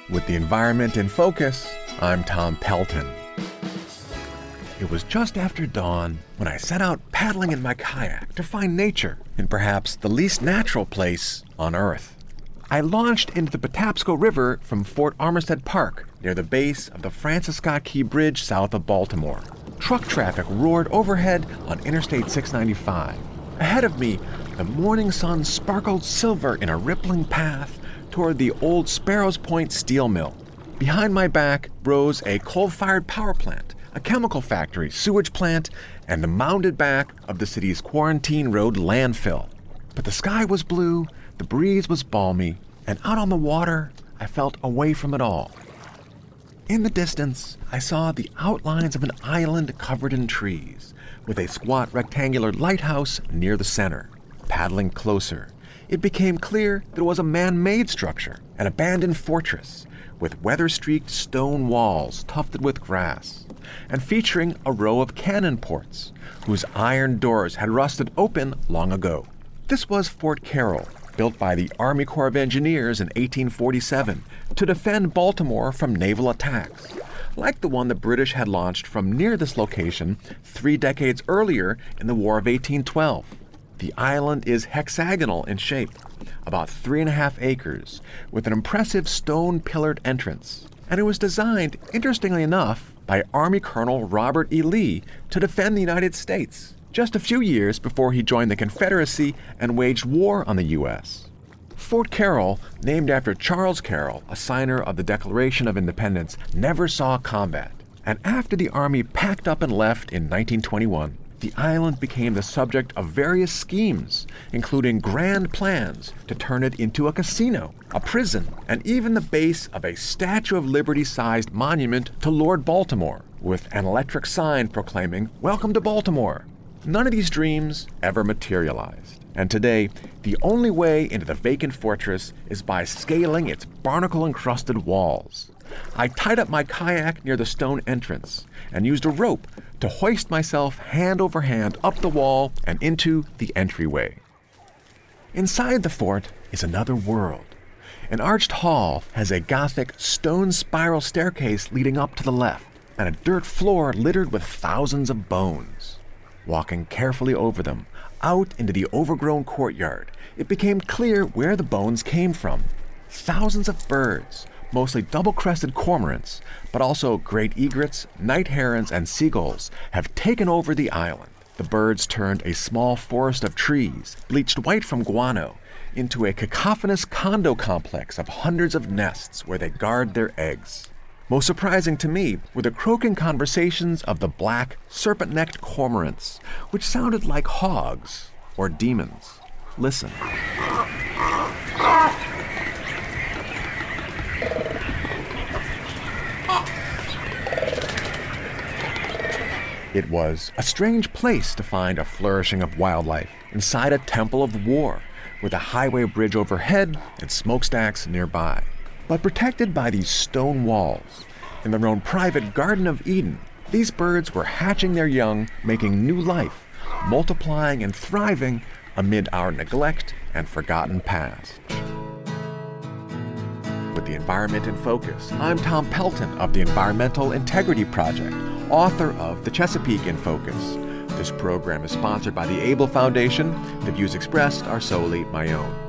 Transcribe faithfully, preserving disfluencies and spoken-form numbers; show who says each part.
Speaker 1: With the environment in focus, I'm Tom Pelton. It was just after dawn when I set out paddling in my kayak to find nature in perhaps the least natural place on Earth. I launched into the Patapsco River from Fort Armistead Park near the base of the Francis Scott Key Bridge south of Baltimore. Truck traffic roared overhead on Interstate six ninety-five. Ahead of me, the morning sun sparkled silver in a rippling path toward the old Sparrows Point steel mill. Behind my back rose a coal-fired power plant, a chemical factory, sewage plant, and the mounded back of the city's Quarantine Road landfill. But the sky was blue, the breeze was balmy, and out on the water, I felt away from it all. In the distance, I saw the outlines of an island covered in trees, with a squat rectangular lighthouse near the center. Paddling closer, it became clear that it was a man-made structure, an abandoned fortress, with weather-streaked stone walls tufted with grass, and featuring a row of cannon ports, whose iron doors had rusted open long ago. This was Fort Carroll, built by the Army Corps of Engineers in eighteen forty-seven to defend Baltimore from naval attacks, like the one the British had launched from near this location three decades earlier in the War of eighteen twelve. The island is hexagonal in shape, about three and a half acres, with an impressive stone-pillared entrance, and it was designed, interestingly enough, by Army Colonel Robert E. Lee to defend the United States, just a few years before he joined the Confederacy and waged war on the U S Fort Carroll, named after Charles Carroll, a signer of the Declaration of Independence, never saw combat, and after the Army packed up and left in nineteen twenty-one, the island became the subject of various schemes, including grand plans to turn it into a casino, a prison, and even the base of a Statue of Liberty-sized monument to Lord Baltimore, with an electric sign proclaiming, "Welcome to Baltimore." None of these dreams ever materialized, and today, the only way into the vacant fortress is by scaling its barnacle-encrusted walls. I tied up my kayak near the stone entrance and used a rope to hoist myself hand over hand up the wall and into the entryway. Inside the fort is another world. An arched hall has a Gothic stone spiral staircase leading up to the left, and a dirt floor littered with thousands of bones. Walking carefully over them, out into the overgrown courtyard, it became clear where the bones came from. Thousands of birds, mostly double-crested cormorants, but also great egrets, night herons, and seagulls, have taken over the island. The birds turned a small forest of trees, bleached white from guano, into a cacophonous condo complex of hundreds of nests where they guard their eggs. Most surprising to me were the croaking conversations of the black, serpent-necked cormorants, which sounded like hogs or demons. Listen. It was a strange place to find a flourishing of wildlife inside a temple of war, with a highway bridge overhead and smokestacks nearby. But protected by these stone walls, in their own private Garden of Eden, these birds were hatching their young, making new life, multiplying and thriving amid our neglect and forgotten past. With the environment in focus, I'm Tom Pelton of the Environmental Integrity Project, author of The Chesapeake in Focus. This program is sponsored by the Able Foundation. The views expressed are solely my own.